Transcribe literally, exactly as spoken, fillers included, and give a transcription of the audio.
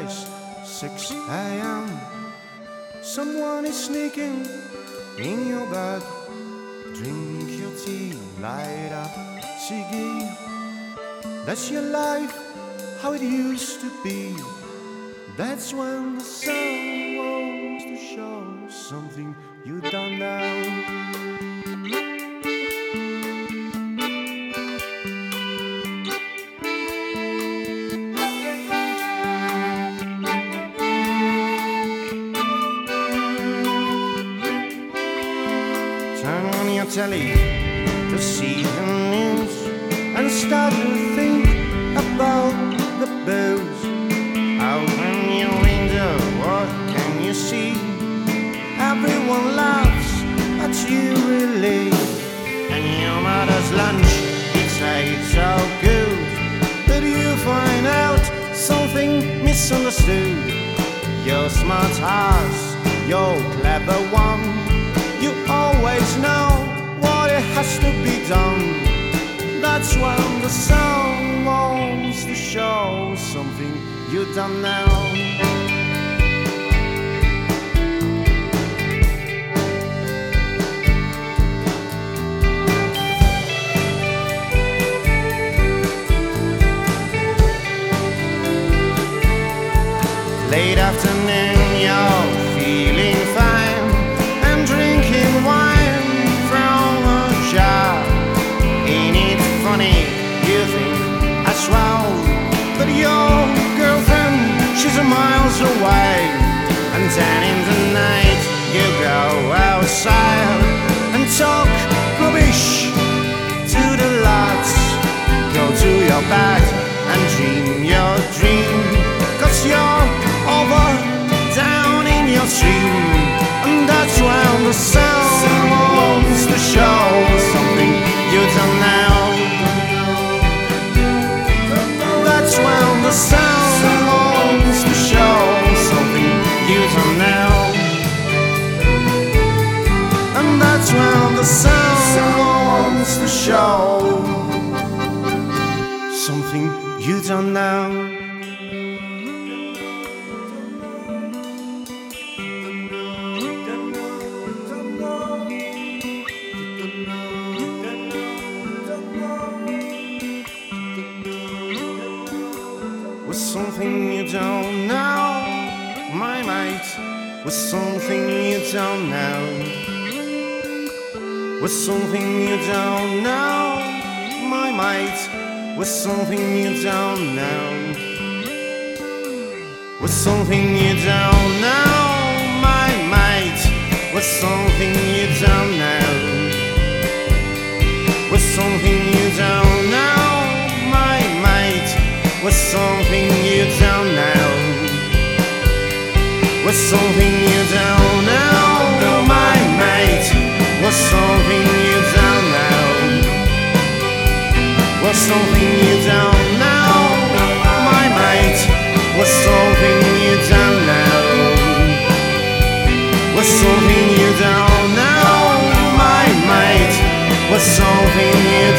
past six a m Someone is sneaking in your bed. Drink your tea, light up ciggy. That's your life, how it used to be. That's when the sun wants to show something you don't know. Turn on your telly to see the news and start to think about the booze. Open your window, what can you see? Everyone laughs at you really. And your mother's lunch, it tastes so good. But you find out something misunderstood. You're smart ass, you're clever one. You always know what it has to be done. That's when the sun wants to show something you don't know. Late afternoon, you're feeling fine and drinking wine from a jar. Ain't it funny, you think as well, but your girlfriend, she's a miles away. And then in the night you go outside and talk rubbish to the lads. Go to your bed and dream your dream, cause you're over down in your stream. And that's when the sun wants to show something you don't know. That's when the sun wants to show something you don't know. And that's when the sun wants to show something you don't know. Was something you don't know, my mate. Was something you don't know. Was something you don't know, my mate. Was something you don't know. Was something you don't know, my mate. Was something you don't know. Was something you don't know, my mate. Was something you don't know. Was something you don't know, my mate. Was something you don't know. Was something you don't know, my mate. Was something you don't know. Was something you don't know, my mate. Was something you